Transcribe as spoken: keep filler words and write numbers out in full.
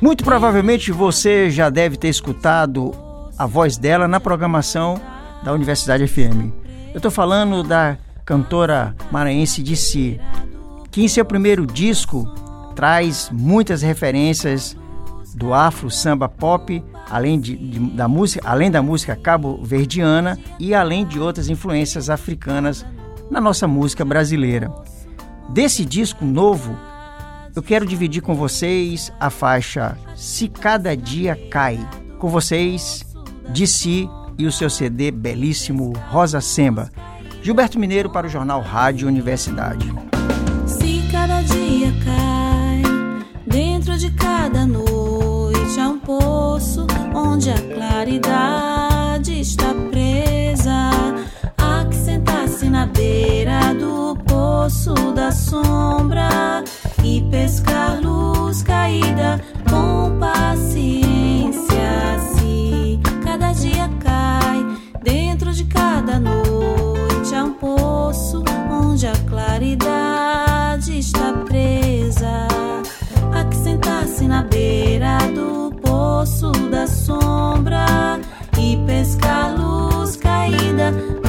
Muito provavelmente você já deve ter escutado a voz dela na programação da Universidade F M. Eu estou falando da cantora maranhense Dici, que em seu primeiro disco traz muitas referências do afro, samba, pop, além, de, de, da, música, além da música cabo-verdiana e além de outras influências africanas na nossa música brasileira. Desse disco novo, eu quero dividir com vocês a faixa Se Cada Dia Cai. Com vocês, Dici e o seu C D belíssimo Rosa Semba. Gilberto Mineiro para o Jornal Rádio Universidade. Se cada dia cai, dentro de cada noite há um poço onde a claridade está presa. Há que sentar-se na beira do poço da sombra e pescar luz caída com paciência. Se cada dia cai, dentro de cada noite há um poço onde a claridade está presa. Há que sentar-se na beira do poço da sombra e pescar luz caída